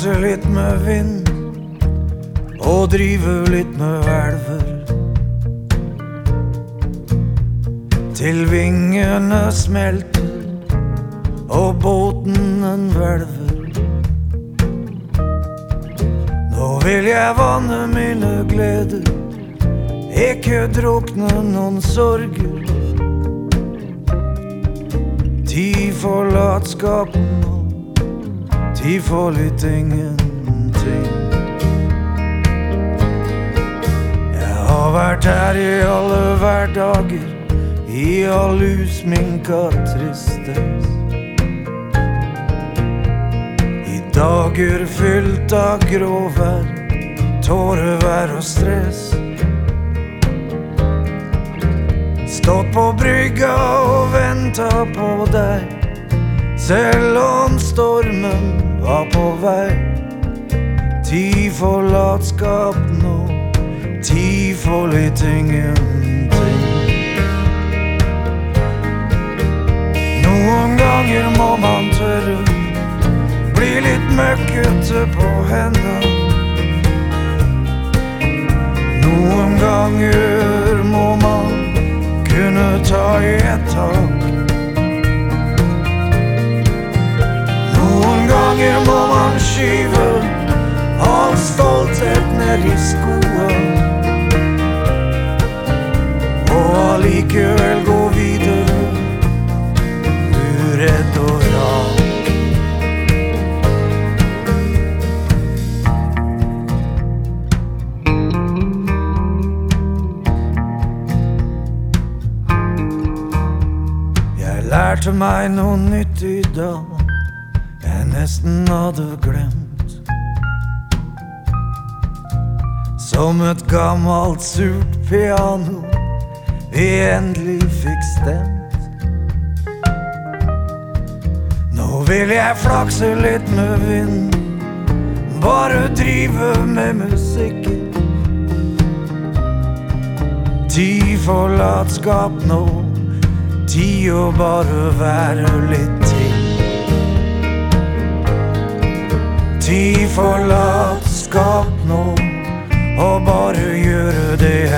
flakse litt med vind og drive litt med elver, til vingene smelter og båten den hvelver. Nå vil jeg vanne mine gleder, ikke drukne noen sorger. Tid for latskapen og tid for litt ingenting. Jeg har vært her i alle hverdager, i all usminka tristess, i dager fylt av gråvær, tårevær og stress. Stått på brygga og ventet på deg, selv om stormen var på vei. Tid for latskap nå, tid for litt ingenting. Noen ganger må man tørre, bli litt møkkete på hendene. Noen ganger må man kunne ta i et tak. Noen ganger må man skyve all stolthet ned i skoen, og allikevel gå videre, uredd og rak. Jeg lærte meg noe nytt i dag jeg nesten hadde glemt, som et gammelt surt piano vi endelig fikk stemt. Nå vil jeg flakse litt med vind, bare drive med musikken. Tid for latskap nå, tid å bare være litt til. Tid for latskap nå, og bare gjøre det